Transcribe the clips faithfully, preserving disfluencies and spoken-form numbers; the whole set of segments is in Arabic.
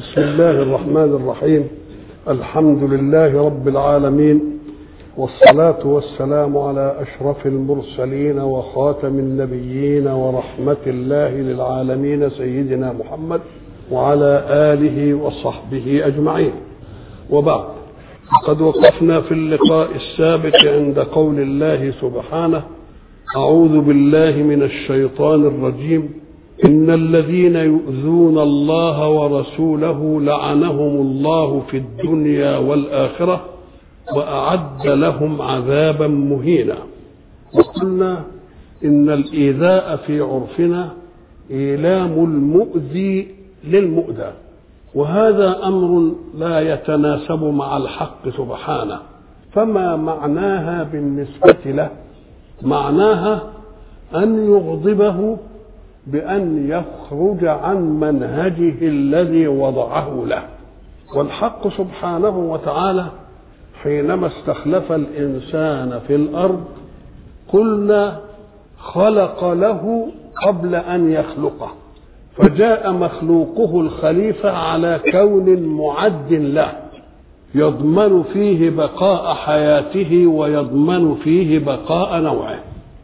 بسم الله الرحمن الرحيم. الحمد لله رب العالمين، والصلاة والسلام على أشرف المرسلين وخاتم النبيين ورحمة الله للعالمين سيدنا محمد وعلى آله وصحبه أجمعين. وبعد، قد وقفنا في اللقاء السابق عند قول الله سبحانه: أعوذ بالله من الشيطان الرجيم، إن الذين يؤذون الله ورسوله لعنهم الله في الدنيا والآخرة وأعد لهم عذابا مهينا. وقلنا إن الإيذاء في عرفنا إيلام المؤذي للمؤذى، وهذا أمر لا يتناسب مع الحق سبحانه. فما معناها بالنسبة له؟ معناها أن يغضبه بأن يخرج عن منهجه الذي وضعه له. والحق سبحانه وتعالى حينما استخلف الإنسان في الأرض قلنا خلق له قبل أن يخلقه، فجاء مخلوقه الخليفة على كون معد له يضمن فيه بقاء حياته ويضمن فيه بقاء نوعه،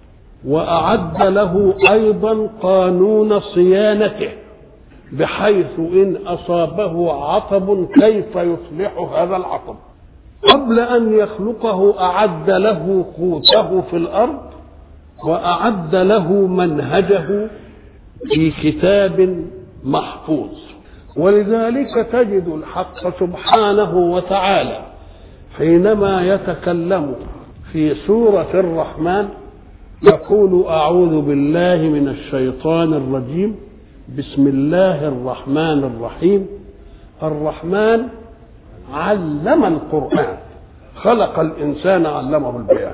وأعد له أيضا قانون صيانته بحيث إن أصابه عطب كيف يصلح هذا العطب. قبل أن يخلقه أعد له قوته في الأرض، وأعد له منهجه في كتاب محفوظ. ولذلك تجد الحق سبحانه وتعالى حينما يتكلم في سورة الرحمن يقول: أعوذ بالله من الشيطان الرجيم، بسم الله الرحمن الرحيم. الرحمن علم القرآن، خلق الإنسان علمه البيان،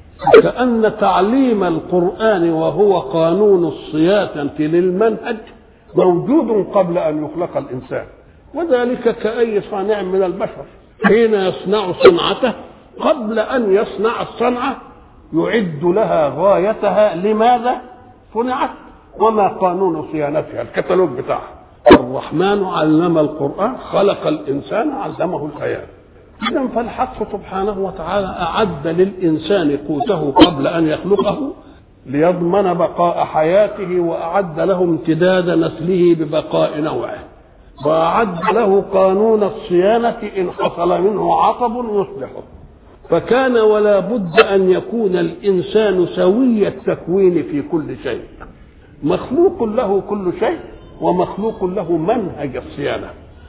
كأن تعليم القرآن وهو قانون الصيانة للمنهج موجود قبل أن يخلق الإنسان. وذلك كأي صانع من البشر حين يصنع صنعته قبل أن يصنع الصنعة يعد لها غايتها، لماذا صنعت وما قانون صيانتها، الكتالوج بتاعها. الرحمن علم القرآن، خلق الإنسان علمه البيان. إذن فالحق سبحانه وتعالى أعد للإنسان قوته قبل أن يخلقه ليضمن بقاء حياته، وأعد له امتداد نسله ببقاء نوعه، وأعد له قانون الصيانة إن حصل منه عطب يصلحه. فكان ولا بد أن يكون الإنسان سوي التكوين في كل شيء، مخلوق له كل شيء ومخلوق له منهج الصيانة.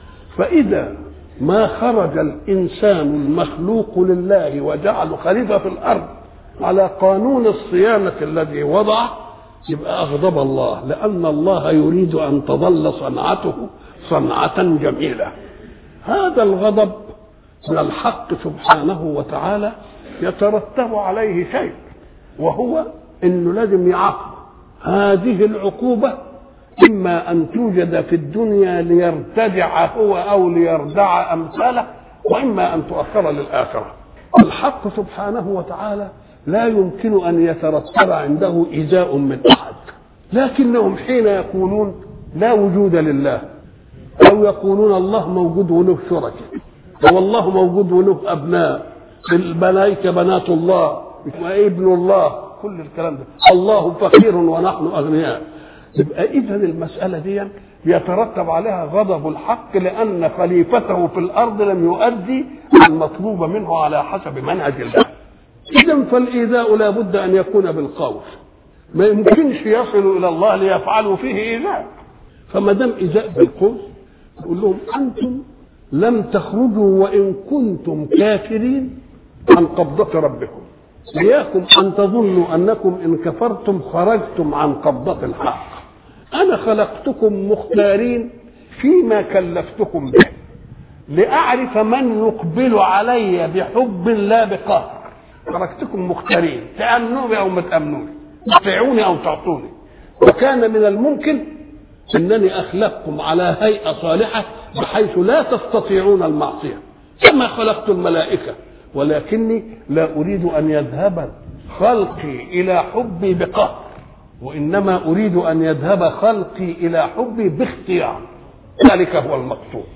فإذا ما خرج الإنسان المخلوق لله وجعل خليفة في الأرض على قانون الصيانة الذي وضعه يبقى أغضب الله، لأن الله يريد أن تظل صنعته صنعة جميلة. هذا الغضب من الحق سبحانه وتعالى يترتب عليه شيء، وهو انه لازم يعاقب. هذه العقوبة اما ان توجد في الدنيا ليرتدع هو او ليردع امثاله، واما ان تؤخر للآخرة. الحق سبحانه وتعالى لا يمكن ان يترتب عنده إيذاء من احد، لكنهم حين يقولون لا وجود لله، او يقولون الله موجود وله شركاء، والله موجود وله أبناء، الملائكة بنات الله وابن الله، كل الكلام ده، الله فقير ونحن أغنياء. يبقى إذن المسألة دي يترتب عليها غضب الحق، لأن خليفته في الأرض لم يؤدي المطلوب منه على حسب منهج الله. إذن فالإيذاء لا بد أن يكون بالقول، ما يمكنش يصلوا إلى الله ليفعلوا فيه إيذاء. فما دام إيذاء بالقول يقول لهم: أنتم لم تخرجوا وإن كنتم كافرين عن قبضة ربكم، إياكم أن تظنوا أنكم إن كفرتم خرجتم عن قبضة الحق. أنا خلقتكم مختارين فيما كلفتكم به، لأعرف من يقبل علي بحب لا بقهر. خلقتكم مختارين، تأمنوني أو ما تأمنوني، تطيعوني أو تعطوني. وكان من الممكن أنني أخلقكم على هيئة صالحة بحيث لا تستطيعون المعصية كما خلقت الملائكة، ولكني لا أريد أن يذهب خلقي إلى حبي بقهر، وإنما أريد أن يذهب خلقي إلى حبي باختيار. ذلك هو المقصود.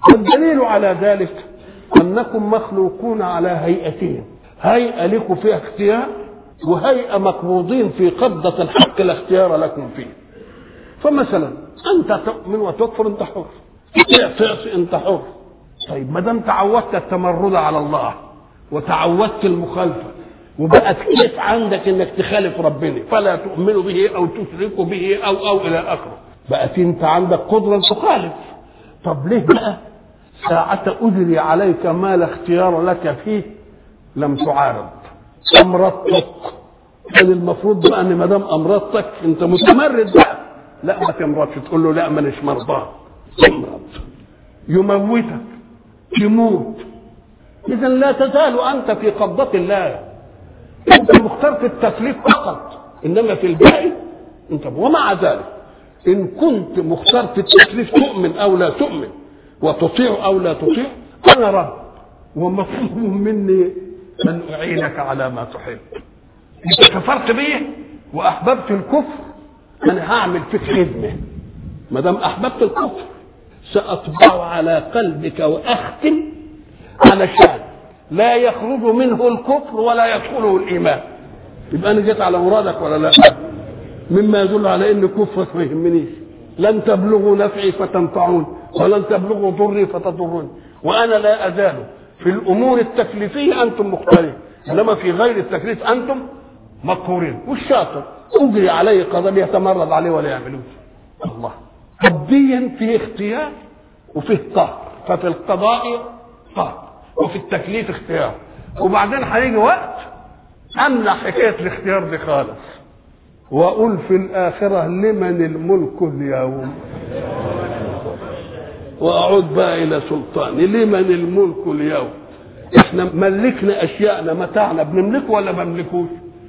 والدليل على ذلك أنكم مخلوقون على هيئتين، هيئة لكم فيها اختيار، وهيئة مقبوضين في قبضة الحق لا اختيار لكم فيه. فمثلا أنت تؤمن وتكفر أنت حر، تعصي أنت حر. طيب ما دام تعودت التمرد على الله وتعودت المخالفة وبقت كيف عندك انك تخالف ربنا فلا تؤمن به او تشرك به او او الى اخره، بقت انت عندك قدرة تخالف. طب ليه بقى ساعة أجري عليك ما لا اختيار لك فيه لم تعارض؟ أمرضتك، كان المفروض بقى ان ما دام أمرضتك انت متمرد بقى، لا ما تمرضش، تقول له لا مانيش مرضى، تمرض يموتك تموت. إذا لا تزال أنت في قبضة الله، أنت مختار التكليف فقط، إنما في الباقي أنت. ومع ذلك إن كنت مختار في التكليف تؤمن أو لا تؤمن وتطيع أو لا تطيع، أنا رب ومطلوب مني أن أعينك على ما تحب. أنت كفرت بيه وأحببت الكفر، أنا هعمل فيك خدمة. ما دام أحببت الكفر سأطبع على قلبك وأختم علشان لا يخرج منه الكفر ولا يدخله الإيمان. يبقى أنا جيت على مرادك ولا لا؟ مما يدل على إن كفرك ما يهمنيش. لن تبلغوا نفعي فتنفعون ولن تبلغوا ضري فتضرون، وأنا لا أزال في الأمور التكليفية أنتم مختارين، إنما في غير التكليف أنتم مقهورين. والشاطر أجري عليه قضاء يتمرد عليه ولا يعملوش. الله قضيا في اختيار وفيه قهر، ففي القضاء قهر وفي التكليف اختيار. وبعدين هيجي وقت امنع حكايه الاختيار دي خالص واقول في الاخره لمن الملك اليوم، واعود بقى الى سلطاني. لمن الملك اليوم؟ احنا ملكنا اشياءنا متاعنا بنملكه ولا بنملكوش؟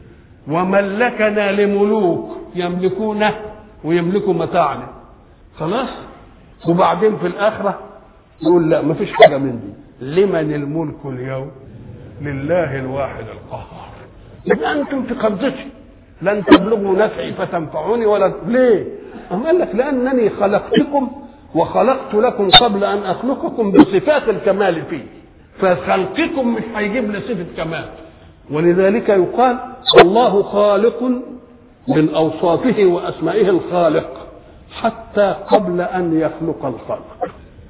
وملكنا لملوك يملكونه ويملكوا متاعنا خلاص. وبعدين في الاخره يقول لا ما فيش حاجه من دي. لمن الملك اليوم؟ لله الواحد القهار. يبقى انتم في قبضتي، لن تبلغوا نفعي فتنفعوني ولا. ليه؟ أم قال لك لانني خلقتكم وخلقت لكم قبل ان اخلقكم بصفات الكمال فيه، فخلقكم مش هيجيب لي صفه كمال. ولذلك يقال الله خالق من اوصافه واسمائه الخالق حتى قبل ان يخلق الخلق،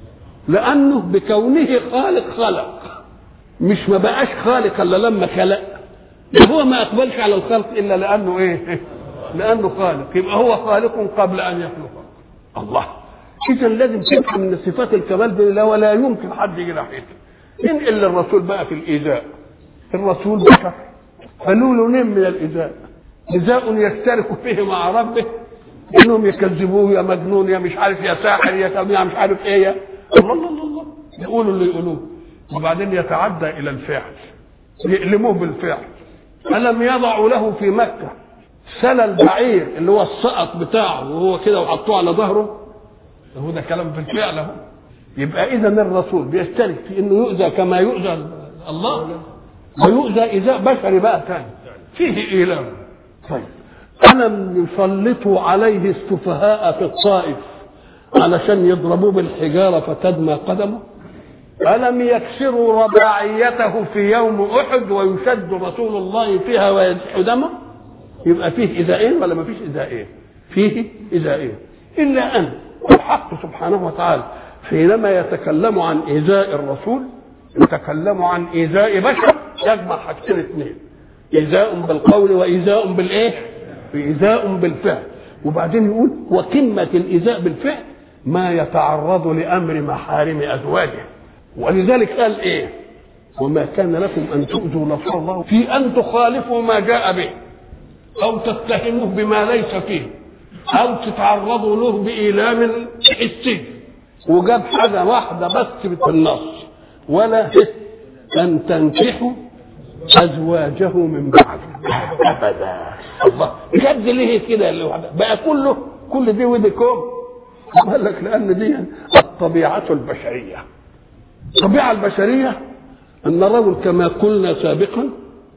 لانه بكونه خالق خلق، مش ما بقاش خالق الا لما خلق. هو ما اقبلش على الخلق الا لانه ايه؟ لانه خالق. يبقى هو خالق قبل ان يخلق الله. اذا لازم تفهم ان صفات الكمال دي لا ولا يمكن حد يجي ناحيتها. انقل الرسول بقى في الايذاء. الرسول بشر فله لونين من الايذاء، ايذاء يشترك فيه مع ربه انهم يكذبوه يا مجنون يا مش عارف يا ساحر يا مش عارف ايه يا الله الله الله يقولوا اللي يقولوه. وبعدين يتعدى الى الفعل، يألموه بالفعل. ألم يضعوا له في مكة سلى البعير اللي هو السقط بتاعه وهو كده وحطوه على ظهره؟ هو ده كلام في الفعل اهو. يبقى اذا الرسول بيشترك في انه يؤذى كما يؤذى الله، ويؤذى ايذاء بشري بقى ثاني فيه ايلام. طيب ألم يسلطوا عليه السفهاء في الطائف علشان يضربوه بالحجارة فتدمى قدمه؟ ألم يكسروا رباعيته في يوم أحد ويشد رسول الله فيها ويزح دمه؟ يبقى فيه إيذاءين ولا ما فيش إيذاءين؟ فيه إيذاءين. إلا أن الحق سبحانه وتعالى حينما يتكلم عن إيذاء الرسول يتكلم عن إيذاء بشر، يجمع حاجتين اثنين: إيذاء بالقول وإيذاء بالإيه؟ إيذاء بالفعل. وبعدين يقول وقمة الإيذاء بالفعل ما يتعرض لأمر محارم أزواجه. ولذلك قال إيه؟ وما كان لكم أن تؤذوا رسول الله في أن تخالفوا ما جاء به أو تتهموه بما ليس فيه أو تتعرضوا له بإيلام حسي. وجاب حاجة واحدة بس في النص: ولا أن تنكحوا أزواجه من بعد أبدا. الله جد ليه كده بقى كله كل دي وديكم؟ قال لك لأن دي الطبيعة البشرية. الطبيعة البشرية أن الرجل كما قلنا سابقا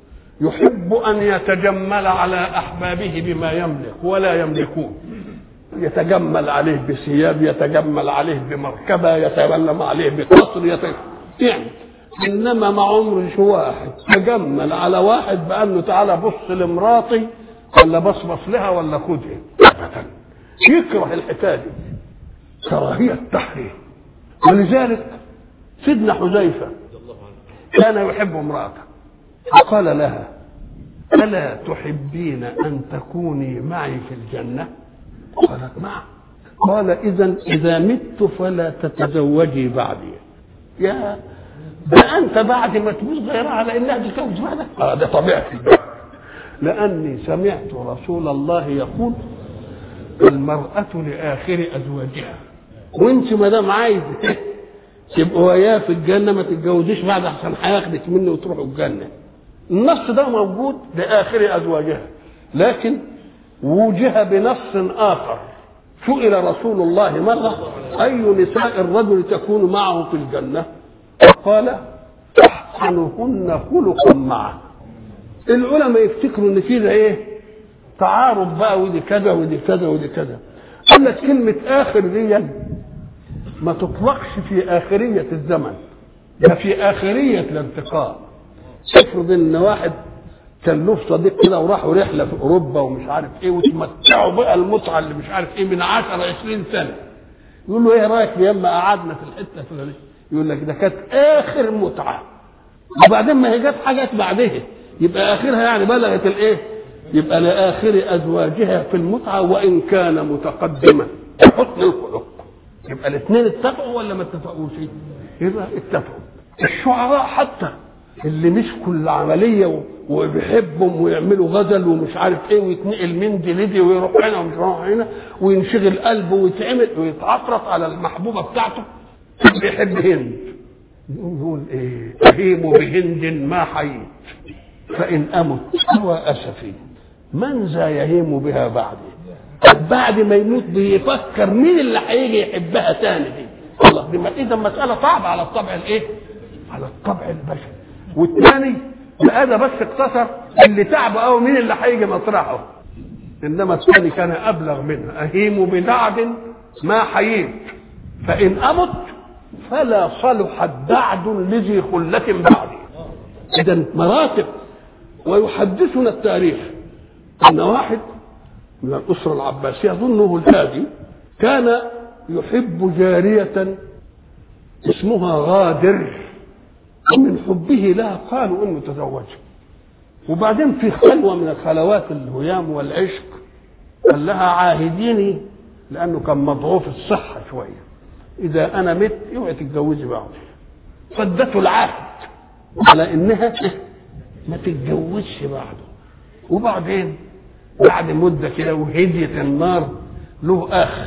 يحب أن يتجمل على أحبابه بما يملك ولا يملكون، يتجمل عليه بثياب، يتجمل عليه بمركبة، يتجمل عليه بقصر، يتجمل يعني. إنما ما عمرش واحد تجمل على واحد بأنه تعالى بص لمراتي ولا بصبص لها ولا خدها أبدا. يكره الحكاية دي كراهية تحريم. ولذلك سيدنا حذيفة كان يحب امرأته فقال لها ألا تحبين أن تكوني معي في الجنة؟ قالت نعم. قال إذن إذا مت فلا تتزوجي بعدي. يا ده أنت بعد ما تموت غيرها على إنها تتزوج بعدك. آه ده طبيعتي، لأني سمعت رسول الله يقول المرأة لآخر أزواجها، وانت ما دام عايز تبقوا وياه في الجنة ما تتجوزيش بعد أحسن هياخدك منه وتروحوا الجنة. النص ده موجود لآخر أزواجها، لكن وجه بنص آخر. سئل رسول الله مرة أي نساء الرجل تكون معه في الجنة؟ قال أحسنهن خلقا معه. العلماء يفتكروا ان في ايه تعارض بقى، ودي كذا ودي كذا ودي كذا. قال لك كلمة آخر دي ما تطلقش في آخرية الزمن، ده في آخرية الانتقال. افرض ان واحد كان له صديق كده وراحوا رحلة في أوروبا ومش عارف ايه وتمتعوا بقى المتعة اللي مش عارف ايه من عشرة عشرين سنة، يقول له ايه رأيك لما قعدنا في الحتة الفلانية؟ يقول لك ده كانت آخر متعة، وبعدين ما هي جت حاجات بعدها يبقى آخرها يعني بلغت الايه؟ يبقى لآخر أزواجها في المتعة وإن كان متقدما حسن الخلق. يبقى الاثنين اتفقوا ولا ما اتفقوش؟ يبقى اتفقوا. الشعراء حتى اللي مسكوا العملية وبيحبهم ويعملوا غزل ومش عارف ايه ويتنقل من دي لدي ويروح هنا ومش يروح هنا وينشغل قلبه ويتعمل ويتعطرط على المحبوبة بتاعته، بيحب هند يقول ايه؟ أهيم بهند ما حييت فإن أمت هو أسفي من ذا يهيم بها بعدي. بعد ما يموت بيفكر مين اللي هيجي يحبها تاني دي. الله دي إذا مسألة صعبة على الطبع الايه؟ على الطبع البشري. والثاني بقى ده بس اقتصر اللي تعب قوي مين اللي هيجي مطرحه، انما الثاني كان ابلغ منها. أهيم بدعد ما حييت فإن أمت فلا صلح الدعد لذي خلة بعدي. إذا مراتب. ويحدثنا التاريخ أن واحد من الأسرة العباسية أظنه الهادي كان يحب جارية اسمها غادر، ومن حبه لها قالوا إنه تزوجها. وبعدين في خلوة من الخلوات الهيام والعشق قال لها عاهديني، لأنه كان مضعوف الصحة شوية، إذا أنا مت اوعي تتجوزي بعض. فادته العهد على إنها ما تتجوزش بعده. وبعدين بعد مدة كده وهديت النار له أخ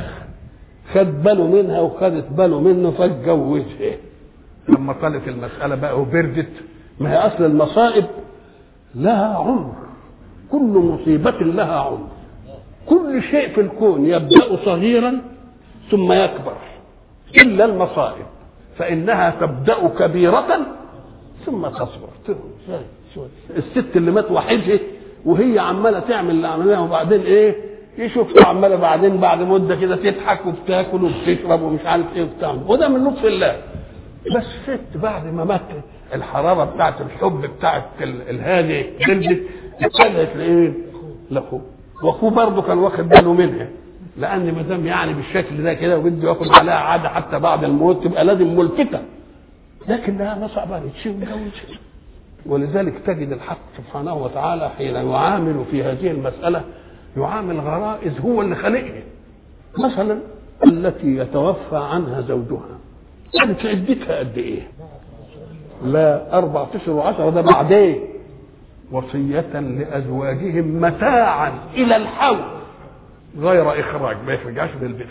خد باله منها وخدت باله منه فاتجوزها. لما طالت المسألة بقى وبردت، ما هي أصل المصائب لها عمر، كل مصيبة لها عمر. كل شيء في الكون يبدأ صغيرا ثم يكبر إلا المصائب، فإنها تبدأ كبيرة ثم تصبر. الست اللي مات وحيدها وهي عمالة تعمل اللي عملناها وبعدين ايه يشوفها عمالة بعدين بعد مدة كده تضحك وبتاكل وبتشرب ومش عارف ايه وبتعمل، وده من لطف الله. بس ست بعد ما مات الحرارة بتاعت الحب بتاعت الهادي جلدت ابتدت لايه لاخوه، واخوه برضه كان واخد باله منها، لان ما دام يعني بالشكل ده كده وبده ياخد عليها عاده حتى بعد الموت تبقى لازم ملفته، لكنها ما صعبانتش وجوزت. ولذلك تجد الحق سبحانه وتعالى حين يعامل في هذه المسألة يعامل غرائز هو اللي خلقها. مثلا التي يتوفى عنها زوجها كانت عدتها قد ايه؟ لا أربعة أشهر وعشرة، ده بعدين وصية لأزواجهم متاعا إلى الحول غير إخراج، ما يخرجهاش من البيت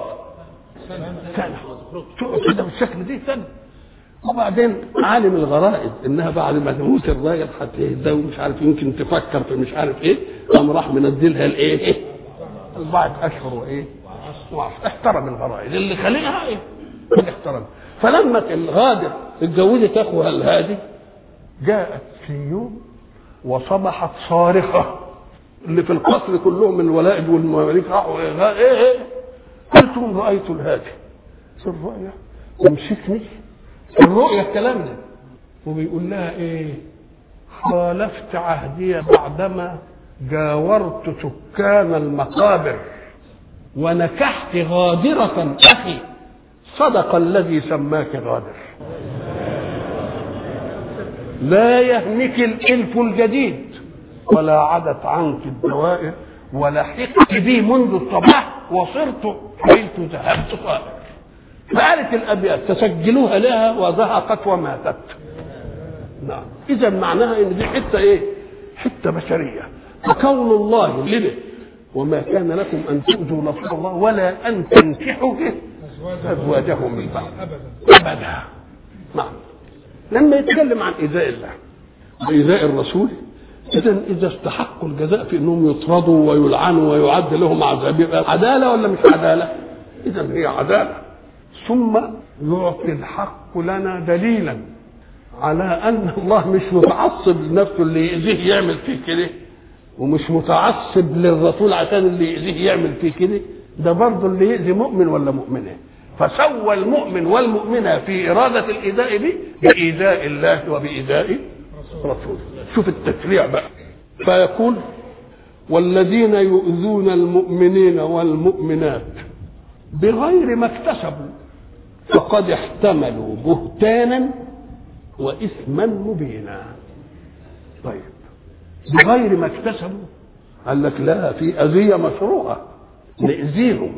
سنة تقعد كده بالشكل دي سنة. وبعدين عالم الغرائز انها بعد ما تموت الراجل هتهدى ومش عارف يمكن تفكر في مش عارف ايه، قام راح منزلها الايه اربعه اشهر وايه وعشرة. احترم الغرائز اللي خلقها ايه احترم. فلما الغادر اتجوزت اخوها الهادي جاءت في يوم وصبحت صارخه اللي في القصر كلهم الولائد والمماليك راحوا ايه ايه, إيه؟ قلتم رايت الهادي في الرؤيا ومسكني الرؤيا الكلام ده وبيقول لها ايه خالفت عهدي بعدما جاورت سكان المقابر ونكحت غادرة أخي صدق الذي سماك غادر. لا يهنك الإلف الجديد ولا عدت عنك الدوائر ولحقت بي منذ الصباح وصرت حيث ذهبت طائر. فقالت الأبيات تسجلوها لها وزهقت وماتت. نعم إذا معناها إن دي حتة إيه؟ حتة بشرية. فكون الله لله وما كان لكم أن تؤذوا رسول الله ولا أن تنكحوا أزواجه من بعد أبدا. نعم لما يتكلم عن إيذاء الله وإيذاء الرسول إذا إذا استحقوا الجزاء في أنهم يطردوا ويلعنوا ويعد لهم عذاب يبقى عدالة ولا مش عدالة؟ إذا هي عدالة. ثم يعطي الحق لنا دليلا على أن الله مش متعصب لنفسه اللي يأذيه يعمل فيه كده ومش متعصب للرسول عشان اللي يأذيه يعمل فيه كده. ده برضه اللي يأذي مؤمن ولا مؤمنة. فسوى المؤمن والمؤمنة في إرادة الإيذاء به بإيذاء الله وبإيذاء رسوله. شوف التشريع بقى. فيقول والذين يؤذون المؤمنين والمؤمنات بغير ما اكتسبوا فقد احتملوا بهتانا وإثما مبينا. طيب بغير ما اكتسبوا قال لك لا في أذية مشروعة نأذيهم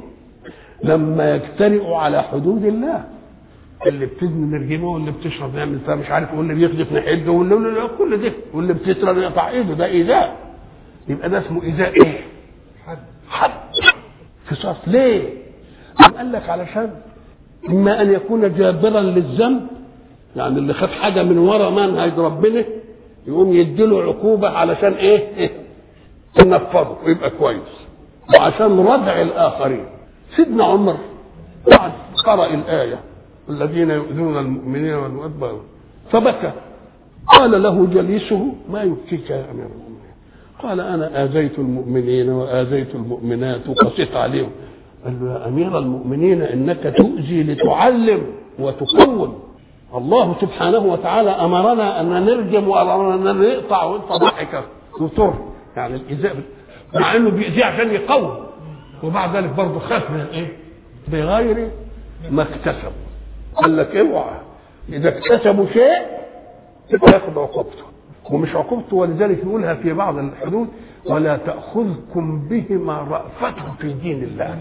لما يجترئوا على حدود الله. اللي بتزني نرجمه واللي بتشرب نعمل فيها مش عارف واللي بيخدف نحده واللي كل ده واللي بتسرق يقطع ايده ده ايذاء. يبقى ده اسمه ايذاء ايه؟ حد حد قصاص. ليه؟ قال لك علشان اما ان يكون جابرا للذنب يعني اللي خد حاجه من ورا منهج ربنا يقوم يديله عقوبه علشان ايه؟ ايه؟ تنفذه ويبقى كويس وعشان ردع الاخرين. سيدنا عمر بعد قرأ الايه الذين يؤذون المؤمنين والمؤمنات فبكى. قال له جليسه ما يبكيك يا امير المؤمنين؟ قال انا اذيت المؤمنين واذيت المؤمنات وقسيت عليهم. قال له يا امير المؤمنين انك تؤذي لتعلم وتقوم. الله سبحانه وتعالى امرنا ان نرجم وامرنا ان نقطع وانت ضحك وتر يعني الايذاء مع انه بيأذي عشان يقوم وبعد ذلك برضه خاف من ايه؟ بغير ما اكتسبوا. قال لك اوعى اذا اكتسبوا شيء تاخذ عقوبته ومش عقوبته. ولذلك يقولها في بعض الحدود ولا تاخذكم بهما رأفة في دين الله.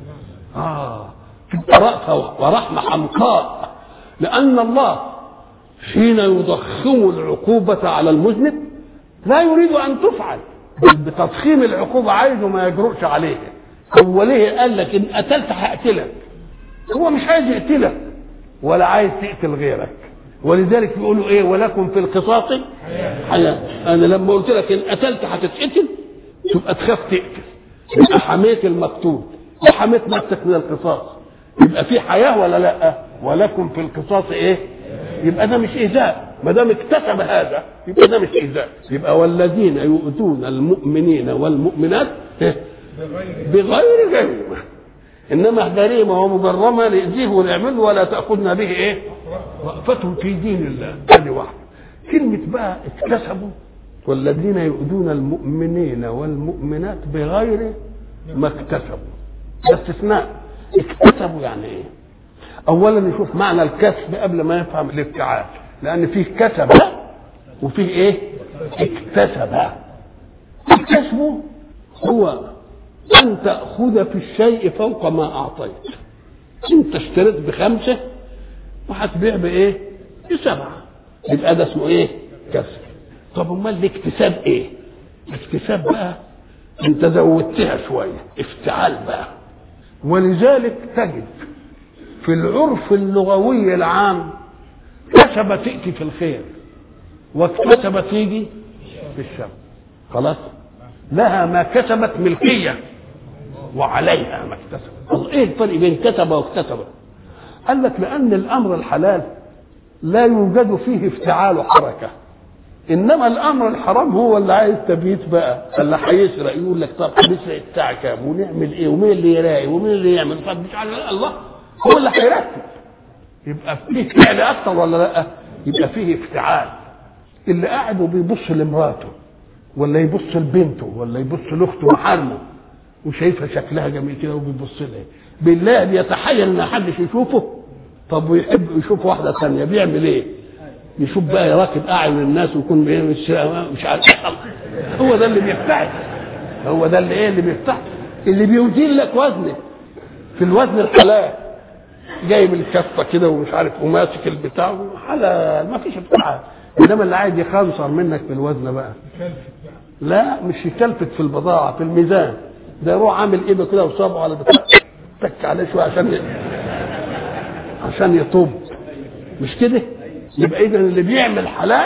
اه تبقى رأفة ورحمة حمقاء لان الله حين يضخم العقوبة على المذنب لا يريد ان تفعل بل بتضخيم العقوبة عايزه ما يجرؤش عليها. هو ليه قال لك ان قتلت هقتلك؟ هو مش عايز يقتلك ولا عايز تقتل غيرك. ولذلك يقولوا ايه ولكم في القصاص حياة. انا لما قلت لك ان قتلت هتتقتل تبقى تخاف تقتل يبقى حميت المقتول وحميت نفسك من القصاص يبقى في حياة ولا لا؟ ولكم في القصاص ايه؟ يبقى ده مش ايذاء. ما دام اكتسب هذا يبقى ده مش ايذاء. يبقى والذين يؤذون المؤمنين والمؤمنات بغير جريمة انما جريمه ومجرمه ليأذيه ونعمله ولا تأخذنا به ايه؟ رأفة في دين الله. هذه واحده. كلمه بقى اكتسبوا والذين يؤذون المؤمنين والمؤمنات بغير ما اكتسبوا ده استثناء. اكتسبوا يعني ايه؟ اولا نشوف معنى الكسب قبل ما يفهم الافتعال لان فيه كسب وفيه ايه؟ اكتسب. الكسب هو أن تأخذ في الشيء فوق ما أعطيت. أنت اشتريت بخمسة وهتبيع بإيه؟ بسبعة. يبقى ده اسمه إيه؟ كسب. طب أمال الاكتساب إيه؟ الاكتساب بقى أنت زودتها شوية افتعال بقى. ولذلك تجد في العرف اللغوي العام كسب تأتي في الخير واكتسب تيجي في الشر. خلاص؟ لها ما كسبت ملكية وعليها ما اكتسبت. ايه الفرق بين كسب واكتسب؟ قال لك لان الامر الحلال لا يوجد فيه افتعال حركة انما الامر الحرام هو اللي عايز تبييت بقى، اللي هيسرق يقول لك طب هنسرق الساعه كام ونعمل ايه ومين اللي يراقي ومين اللي يعمل، طب مش على الله هو اللي هيرتب. يبقى فيه فعل اكتر ولا لا؟ يبقى فيه افتعال. اللي قاعد وبيبص لمراته ولا يبص لبنته ولا يبص لاخته محارمه وشايفها شكلها جميل كده وبيبص لها، بالله بيتحيل ان حدش يشوفه؟ طب ويحب يشوف واحده ثانيه بيعمل ايه؟ يشوف بقى يراقب اعين الناس ويكون مش مش عارف. هو ده اللي بيفتح، هو ده اللي ايه اللي بيفتح، اللي بيوزن لك وزنه في الوزن الحلال، جايب الكفه كده ومش عارف وماسك البتاع حلال ما فيش بتاع. انما اللي عايز يخنصر منك في الوزن بقى لا مش يكلفت في البضاعه في الميزان، ده يروح عامل ايده كده وصابعه على البتاع تك عليه شويه عشان ي... عشان يطب، مش كده؟ يبقى اذا اللي بيعمل حلال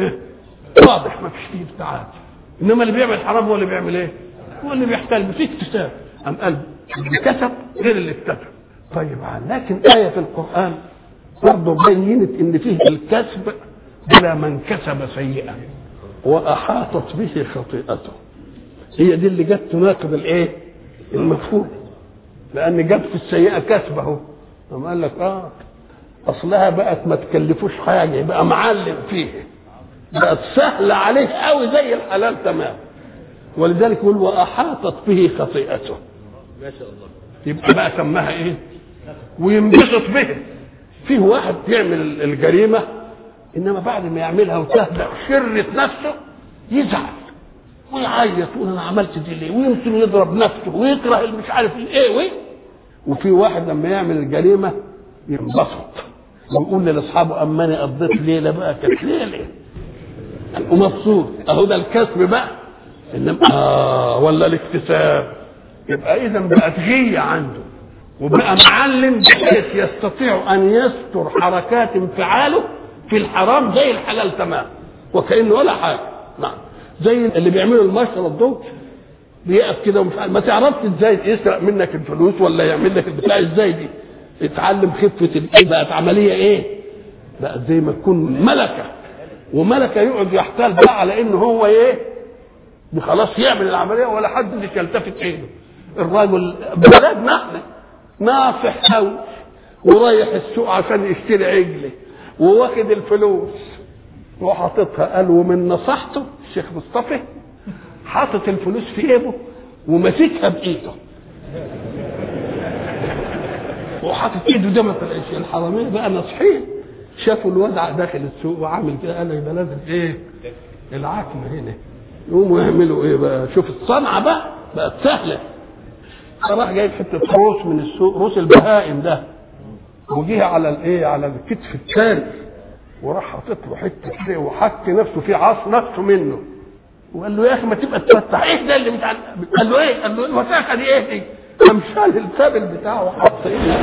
واضح ما فيش فيه ابتعاد، انما اللي بيعمل حرام هو اللي بيعمل ايه؟ هو اللي بيحتال فيه اكتساب. ام قلب اللي كسب غير اللي اكتسب. طيب لكن آية في القرآن برضه بينت ان فيه الكسب بلا من كسب سيئة واحاطت به خطيئته. هي دي اللي جت تناقض الايه؟ المفهوم. لان جت في السيئة كسبه، ثم قال لك اه اصلها بقت ما تكلفوش حاجه، يبقى معلم فيه، بقت سهله عليه قوي زي الحلال تمام. ولذلك يقول واحاطت به خطيئته، ما شاء الله. يبقى بقى سماها ايه؟ وينبسط به. فيه واحد يعمل الجريمه انما بعد ما يعملها وتهدأ شرة نفسه يزعل ويعيط يقول انا عملت دي ليه، ويمكن يضرب نفسه ويكره مش عارف ايه وين. وفي واحد لما يعمل الجريمه ينبسط ويقول لاصحابه اما انا قضيت ليله بقى كانت ليله ومبسوط. اهو ده الكسب بقى. انما اه ولا الاكتساب. يبقى اذا بقت غيه عنده وبقى معلم بحيث يستطيع ان يستر حركات انفعاله في الحرام زي الحلال تمام وكانه ولا حاجه. نعم زي اللي بيعملوا المشرب دول بيقف كده ومش عارف ما تعرفش ازاي يسرق منك الفلوس ولا يعمل لك البتاع ازاي دي. اتعلم خفه الايه بقت عمليه ايه؟ بقت زي ما تكون ملكه وملكه يقعد يحتال بقى على انه هو ايه؟ خلاص يعمل العمليه ولا حد اللي يلتفت عينه. الراجل بلدنا احنا ناصح قوي ورايح السوق عشان يشتري عجله وواخد الفلوس وحاططها. قال ومن نصحته الشيخ مصطفى حاطط الفلوس في ايده وماسكها بايده وحاطط ايده ده ما طلعش. الحراميه بقى ناصحين شافوا الوضع داخل السوق وعامل كده قال يبقى لازم ايه؟ العكمه هنا. يقوموا يعملوا ايه بقى؟ شوف الصنعه بقى بقت سهله. راح جايب حته روس من السوق، روس البهائم ده، وجيه على الايه؟ على الكتف الثاني وراح حاطط له حته كده وحك نفسه في عص نفسه منه وقال له يا اخي ما تبقى تفتح ايه ده اللي متعلق. قال له ايه؟ قال له الوثاقه دي ايه دي؟ قام شال السابل بتاعه وحط ايه.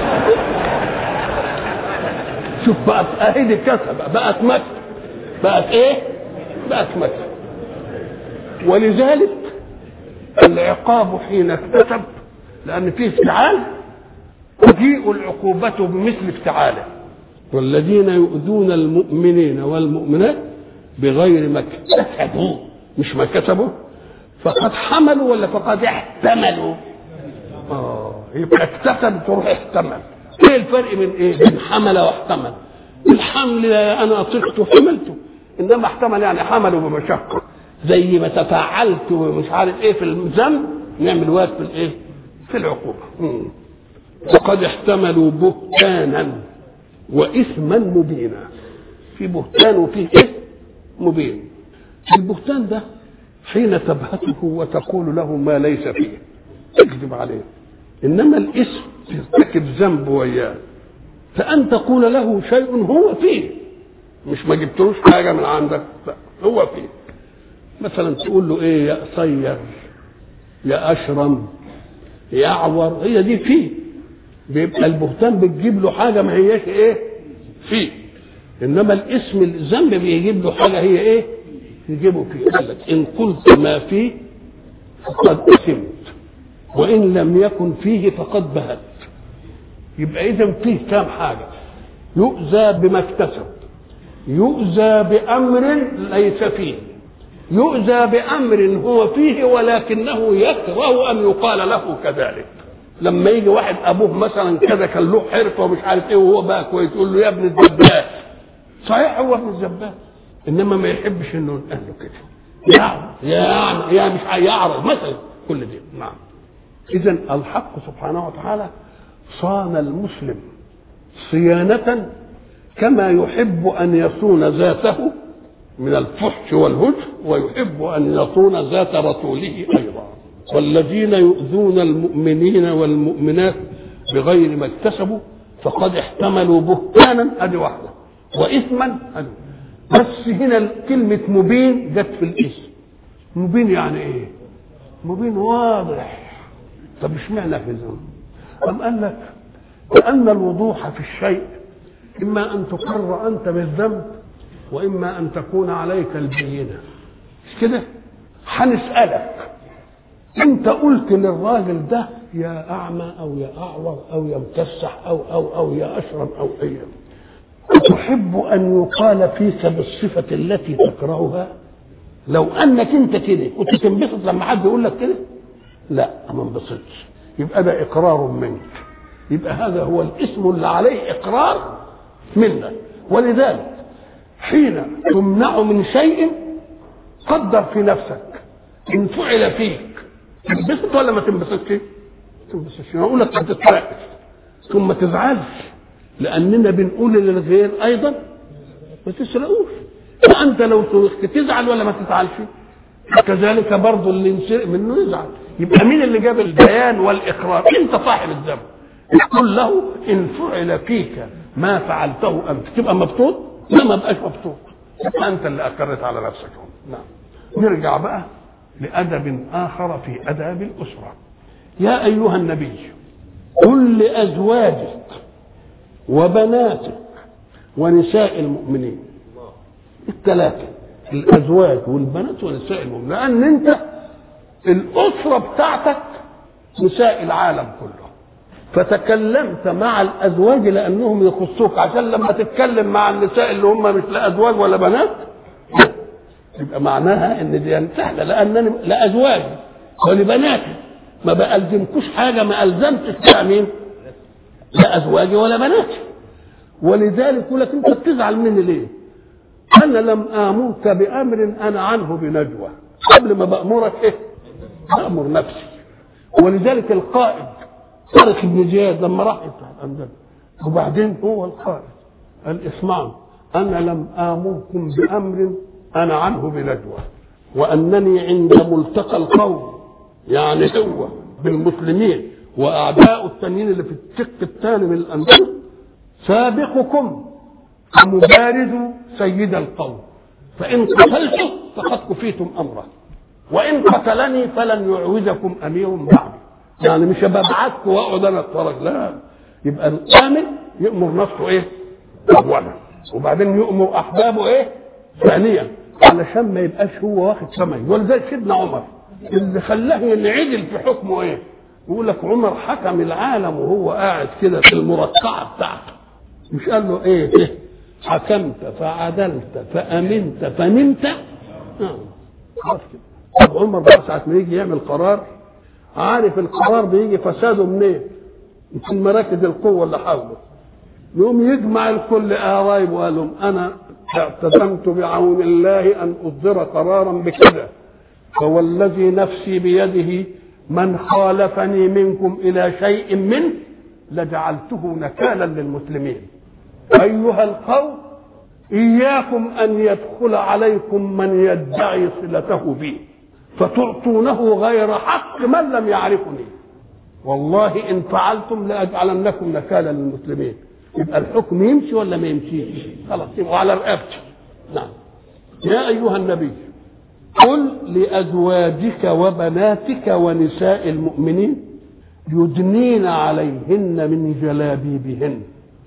شوف بقت اهي دي كسبه بقت مكسب. بقت ايه؟ بقت مكسب. ولذلك العقاب حين اكتسب لان فيه افتعال تجيء العقوبة بمثل افتعاله. والذين يؤذون المؤمنين والمؤمنات بغير ما اكتسبوا مش ما كسبوا فقد حملوا ولا فقد احتملوا. اه يبقى اكتسب تروح احتمل. ايه الفرق من ايه؟ بين حمل واحتمل. الحمل انا اطيقته وحملته، انما احتمل يعني حمله بمشقه زي ما تفاعلت ومش عارف ايه في الذنب نعمل واجب في الايه؟ في العقوبه. وقد احتملوا بهتانا واثما مبينا. في بهتان وفيه اثم مبين. البهتان ده حين تبهته وتقول له ما ليس فيه تكذب عليه. انما الاثم ترتكب ذنب وياه فان تقول له شيء هو فيه مش ما جبتلوش حاجه من عندك، لا هو فيه. مثلا تقول له ايه؟ يا قصير يا اشرم يا اعور، هي دي فيه. بيبقى البهتان بتجيب له حاجه ما هياش ايه فيه. انما الاسم الذنب بيجيب له حاجه هي ايه؟ يجيبه فيه. قال لك ان قلت ما فيه فقد اثمت وان لم يكن فيه فقد بهت. يبقى اذا فيه كام حاجه؟ يؤذى بما اكتسب يؤذى بأمر ليس فيه، يؤذى بأمر هو فيه ولكنه يكره أن يقال له كذلك. لما يجي واحد أبوه مثلا كذا كان له حرفة ومش عارف إيه وهو بقى كويس يقول له يا ابن الزباس، صحيح هو ابن الزباس، إنما ما يحبش إنه يقول له كده يا يا يا مش هيعرض مثلا كل دي. نعم. إذن الحق سبحانه وتعالى صان المسلم صيانة كما يحب أن يصون ذاته من الفحش والهجر، ويحب أن يصون ذات رسوله أيضا. والذين يؤذون المؤمنين والمؤمنات بغير ما اكتسبوا فقد احتملوا بهتانا، ادي واحده، واثما أدي. بس هنا كلمه مبين جت في الاسم. مبين يعني ايه؟ مبين واضح. طب اشمعنى في ذنب؟ أم قال لك لأن الوضوح في الشيء إما أن تقر أنت بالذنب وإما أن تكون عليك البينة. مش كده؟ هنسألك أنت قلت للراجل ده يا أعمى أو يا أعور أو يا مكسح أو أو أو يا أشرب أو أي، تحب أن يقال فيك بالصفة التي تكرهها؟ لو أنك أنت كده كنت تنبسط لما حد يقول لك كده؟ لا، ما انبسطش. يبقى ده إقرار منك، يبقى هذا هو الاسم اللي عليه إقرار منك. ولذلك حين تمنع من شيء قدر في نفسك إن فعل فيك تنبسط ولا ما تنبسطش؟ ما تنبسطش. أقول لك ما تترقش ثم تزعلش، لأننا بنقول للغير أيضا ما تسرقوش. فأنت لو تركت تزعل ولا ما تزعلش؟ كذلك برضو اللي ينسرق منه يزعل. يبقى مين اللي جاب البيان والإقرار؟ أنت صاحب الذنب. قل له إن فعل فيك ما فعلته أنت تبقى مبسوط؟ لا، ما بقاش مبسوط. يبقى أنت اللي أقرت على نفسك. نعم. نرجع بقى لأدب آخر في أداب الأسرة. يا أيها النبي قل لأزواجك وبناتك ونساء المؤمنين، الثلاثة، الأزواج والبنات ونساء المؤمنين، لأن أنت الأسرة بتاعتك نساء العالم كله، فتكلمت مع الأزواج لأنهم يخصوك، عشان لما تتكلم مع النساء اللي هم مش لا أزواج ولا بنات يبقى معناها ان دي سهله، لانني لازواجي ولبناتي ما بألزمكوش حاجه، ما الزمتش بتاع مين؟ لا ازواجي ولا بناتي. ولذلك يقول لك انت بتزعل مني ليه؟ انا لم امرك بامر انا عنه بنجوى، قبل ما بامرك ايه؟ بامر نفسي. ولذلك القائد طارق بن زياد لما راح الاندلس وبعدين هو القائد قال اسمعوا انا لم امركم بامر أنا عنه بنجوى، وأنني عند ملتقى القوم، يعني هو بالمسلمين وأعداء التانيين اللي في الشق الثاني من الأندلس، سابقكم ومبارز سيد القوم، فإن قتلته فقد كفيتم أمره، وإن قتلني فلن يعوزكم أمير بعدي. يعني مش ببعثكم وأقعد أنا أتفرج، لا، يبقى الآمن يأمر نفسه إيه؟ أولا، وبعدين يأمر أحبابه إيه؟ ثانيا، علشان ما يبقاش هو واخد ثمن. ولذلك سيدنا عمر اللي خلاه ينعدل في حكمه ايه؟ يقول لك عمر حكم العالم وهو قاعد كده في المرقعه بتاعته، مش قال له ايه؟ إيه؟ حكمت فعدلت فامنت فنمت. اه طب عمر بقى ساعه ما يجي يعمل قرار عارف القرار بيجي فساده منين؟ من مراكز القوه اللي حوله، يوم يجمع الكل قرايب وقال لهم انا اعتزمت بعون الله أن أصدر قرارا بكذا، فوالذي نفسي بيده من خالفني منكم إلى شيء منه لجعلته نكالا للمسلمين. أيها القوم إياكم أن يدخل عليكم من يدعي صلته بي فتعطونه غير حق من لم يعرفني، والله إن فعلتم لأجعلنكم نكالا للمسلمين. يبقى الحكم يمشي ولا ما يمشيش؟ خلاص يبقى على رقبتي. نعم. يا أيها النبي قل لأزواجك وبناتك ونساء المؤمنين يدنين عليهن من جلابيبهن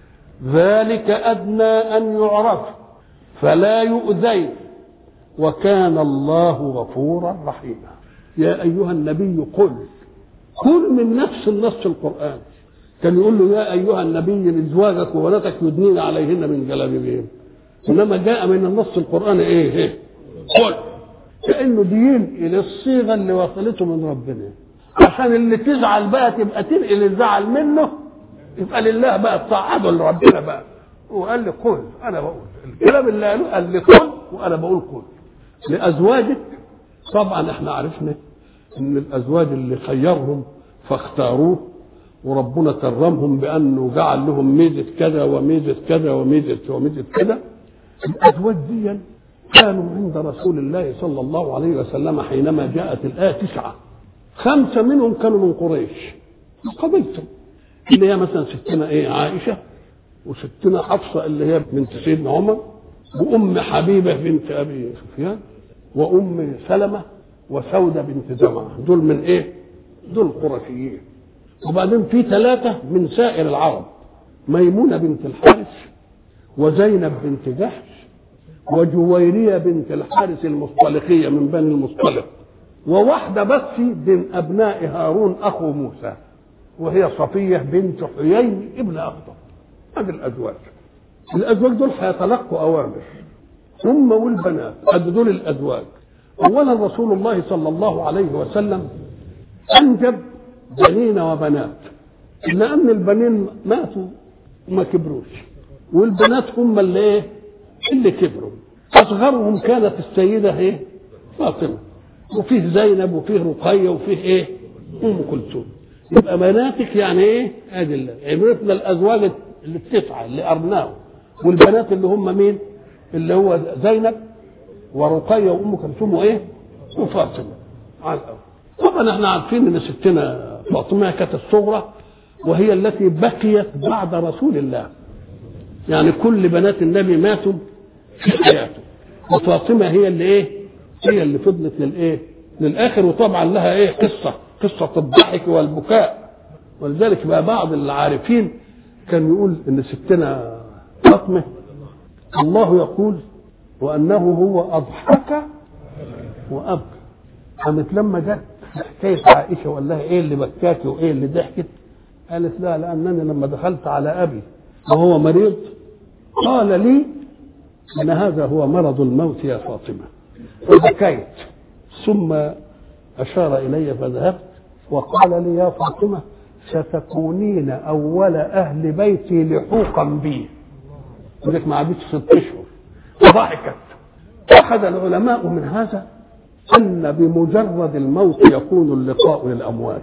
ذلك أدنى أن يعرف فلا يؤذين وكان الله غفورا رحيما. يا أيها النبي قل، قل من نفس النص القرآن كان يقول له يا أيها النبي لأزواجك وبناتك يدنين عليهن من جلابيبهن، انما جاء من النص القرآني ايه ايه قل، كأنه بينقل الصيغة اللي وصلته من ربنا، عشان اللي تزعل بقى تبقى تنقل الزعل منه، يبقى لله بقى تصعده لربنا بقى. وقال لي قل، انا بقول الكلام اللي قاله، قال لي قل وانا بقول قل لازواجك. طبعا احنا عرفنا ان الازواج اللي خيرهم فاختاروه، وربنا كرمهم بانه جعل لهم ميزه كذا وميزه كذا وميزه وميزه كذا. الازواج دي كانوا عند رسول الله صلى الله عليه وسلم حينما جاءت الايه تسعه، خمسه منهم كانوا من قريش قبيلته، اللي هي مثلا ستنا ايه عائشه، وستنا حفصه اللي هي بنت سيدنا عمر، وام حبيبه بنت ابي سفيان، وام سلمه، وسوده بنت زمعه. دول من ايه؟ دول قرشيين. وبعدين في ثلاثه من سائر العرب، ميمونه بنت الحارث، وزينب بنت جحش، وجويريه بنت الحارث المصطلقيه من بني المصطلق، وواحده بس من ابناء هارون اخو موسى، وهي صفيه بنت حيي ابن اخطب. هذه الازواج. الازواج دول هيتلقوا اوامر، ثم والبنات قد دول الازواج. اولا رسول الله صلى الله عليه وسلم انجب بنين وبنات، لان البنين ماتوا وما كبروش، والبنات هم اللي ايه اللي كبروا. اصغرهم كانت السيده ايه فاطمه، وفيه زينب وفيه رقيه وفيه ايه ام كلثوم. يبقى بناتك يعني ايه؟ ادي عبرتنا الازواج اللي التسعه اللي ارناهم، والبنات اللي هم مين؟ اللي هو زينب ورقيه وام كلثوم وايه وفاطمه على الاول. طبعا احنا عارفين ان ستنا فاطمه كانت الصغرى، وهي التي بقيت بعد رسول الله، يعني كل بنات النبي ماتوا في حياته، وفاطمه هي اللي ايه هي اللي فضلت للايه للاخر. وطبعا لها ايه قصه قصه الضحك والبكاء. ولذلك بقى بعض العارفين كان يقول ان ستنا فاطمه الله يقول وانه هو اضحك وابكى. قامت لما جت حكايه عائشه وقال لها ايه اللي بكاكي وايه اللي ضحكت، قالت لا لانني لما دخلت على ابي وهو مريض قال لي ان هذا هو مرض الموت يا فاطمه، فبكيت، ثم اشار الي فذهبت وقال لي يا فاطمه ستكونين اول اهل بيتي لحوقا بي. ولك ما عدتش ست اشهر. وضحكت. اخذ العلماء من هذا ان بمجرد الموت يكون اللقاء للاموات،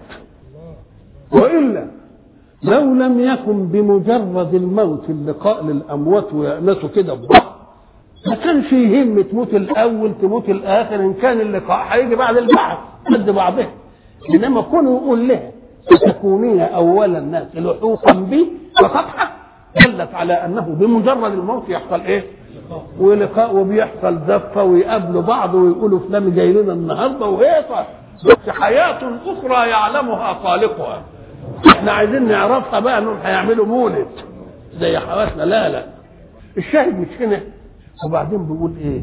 والا لو لم يكن بمجرد الموت اللقاء للاموات ويأنسوا كده ببعض ما كانش يهم تموت الاول تموت الاخر، ان كان اللقاء هيجي بعد البعث قد بعضه. انما كونوا يقول لها ستكونين اول الناس لحوقا بي ففتحه دلت على انه بمجرد الموت يحصل ايه ولقاء، وبيحصل زفه ويقابلوا بعض ويقولوا فلان جاي لنا النهارده وهيصل، بس حياه اخرى يعلمها خالقها. احنا عايزين نعرفها بقى انهم هيعملوا مولد زي حواسنا. لا لا الشاهد مش هنا. وبعدين بيقول ايه؟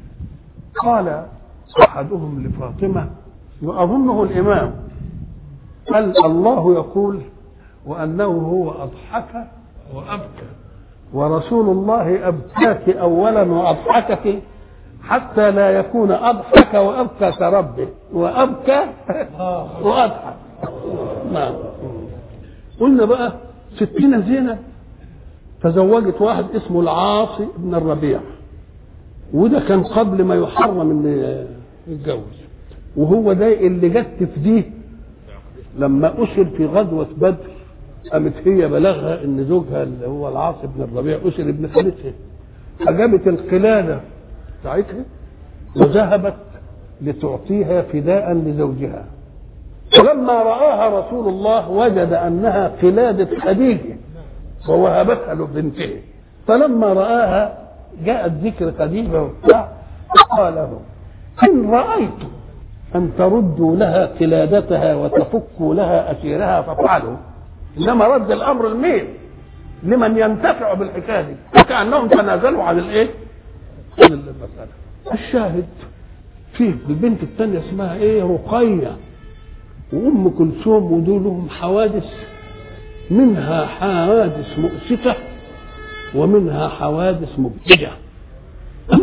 قال احدهم لفاطمه واظنه الامام، قال الله يقول وانه هو اضحك وابكى، ورسول الله ابكاك اولا واضحكك حتى لا يكون اضحك وابكى كربه وابكى واضحك. نعم. قلنا بقى ستنا زينب تزوجت واحد اسمه العاص بن الربيع، وده كان قبل ما يحرم ان يتجوز، وهو ده اللي جت تفديه لما اسر في غزوه بدر. قامت هي بلغها ان زوجها اللي هو العاص بن الربيع اسر ابن خالتها، فجابت القلاده بتاعتها وذهبت لتعطيها فداء لزوجها. فلما رآها رسول الله وجد انها قلاده خديجه ووهبتها لبنته. فلما رآها جاءت ذكر خديجه وبتاع قال له ان رأيتم ان تردوا لها قلادتها وتفكوا لها اسيرها فافعلوا. انما رد الامر لمين؟ لمن ينتفع بالحكايه دي، وكانهم تنازلوا عن الايه؟ عن المساله. الشاهد فيه البنت الثانيه اسمها ايه؟ رقيه وام كلثوم، ودول لهم حوادث، منها حوادث مؤسفه ومنها حوادث مبتجه.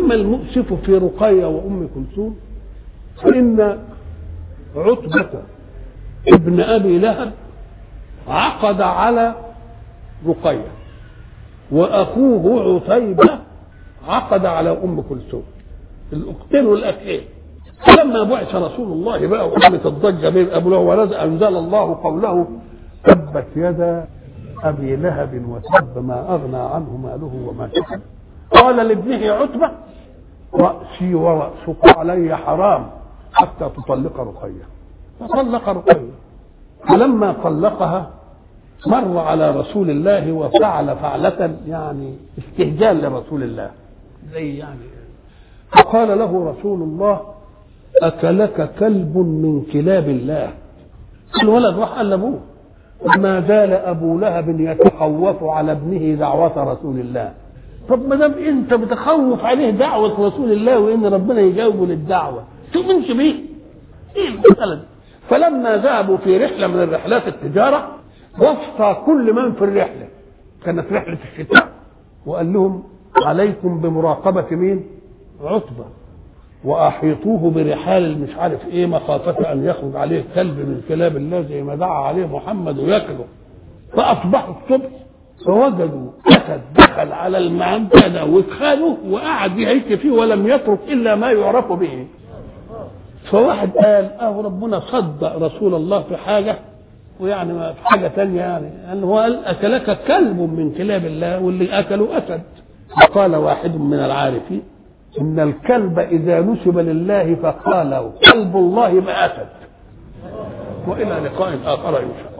أما المؤسف في رقية وأم كلثوم فإن عتبة ابن أبي لهب عقد على رقية، وأخوه عتيبة عقد على أم كلثوم، الأختين والأخين. فلما بعث رسول الله بقى وقامت الضجة بين أبو لهب ونزل أنزل الله قوله تبت يدا أبي لهب وتب ما أغنى عنه ماله وما كسب. قال لابنه عتبة رأسي ورأسك علي حرام حتى تطلق رقية، فطلق رقية. فلما طلقها مر على رسول الله وفعل فعلة يعني استهجان لرسول الله زي يعني، فقال له رسول الله أكلك كلب من كلاب الله. الولد راح قال لابوه ما زال أبو لهب يتخوف على ابنه دعوة رسول الله. طب ما دام انت بتخوف عليه دعوة رسول الله وان ربنا يجاوبه للدعوة تؤمنش بيه؟ ايه المسألة دي؟ فلما ذهبوا في رحلة من الرحلات التجارة وصى كل من في الرحلة، كانت رحلة الشتاء، وقال لهم عليكم بمراقبة مين؟ عتبة، وأحيطوه برحال مش عارف ايه مخافة ان يخرج عليه كلب من كلاب الله زي ما دعا عليه محمد وياكله. فأصبحوا الصبح فوجدوا أسد دخل على المعنى وادخله وقعد يهيك فيه ولم يترك إلا ما يعرف به. فواحد قال اه ربنا صدق رسول الله في حاجة ويعني ما في حاجة تانية، يعني أنه قال أكلك كلب من كلاب الله واللي أكله أسد. فقال واحد من العارفين إن الكلب إذا نسب لله فقال كلب الله بأسد. وإلى لقاء آخر إن شاء الله.